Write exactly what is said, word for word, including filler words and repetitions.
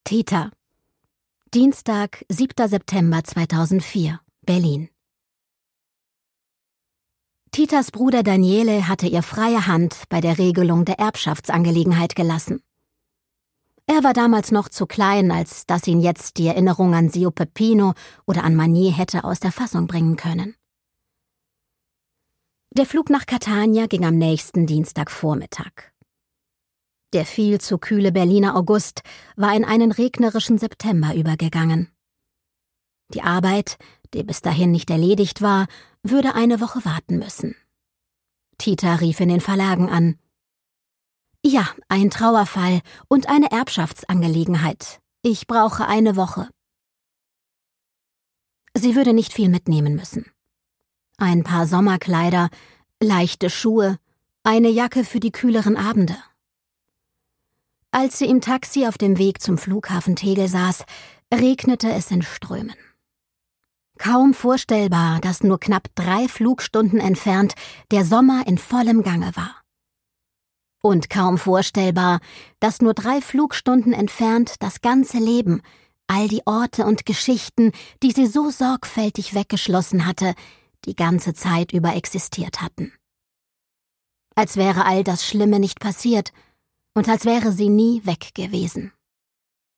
Tita. Dienstag, siebter September zweitausendvier, Berlin. Titas Bruder Daniele hatte ihr freie Hand bei der Regelung der Erbschaftsangelegenheit gelassen. Er war damals noch zu klein, als dass ihn jetzt die Erinnerung an Zio Peppino oder an Manier hätte aus der Fassung bringen können. Der Flug nach Catania ging am nächsten Dienstagvormittag. Der viel zu kühle Berliner August war in einen regnerischen September übergegangen. Die Arbeit, die bis dahin nicht erledigt war, würde eine Woche warten müssen. Tita rief in den Verlagen an. »Ja, ein Trauerfall und eine Erbschaftsangelegenheit. Ich brauche eine Woche.« Sie würde nicht viel mitnehmen müssen. Ein paar Sommerkleider, leichte Schuhe, eine Jacke für die kühleren Abende. Als sie im Taxi auf dem Weg zum Flughafen Tegel saß, regnete es in Strömen. Kaum vorstellbar, dass nur knapp drei Flugstunden entfernt der Sommer in vollem Gange war. Und kaum vorstellbar, dass nur drei Flugstunden entfernt das ganze Leben, all die Orte und Geschichten, die sie so sorgfältig weggeschlossen hatte, die ganze Zeit über existiert hatten. Als wäre all das Schlimme nicht passiert und als wäre sie nie weg gewesen.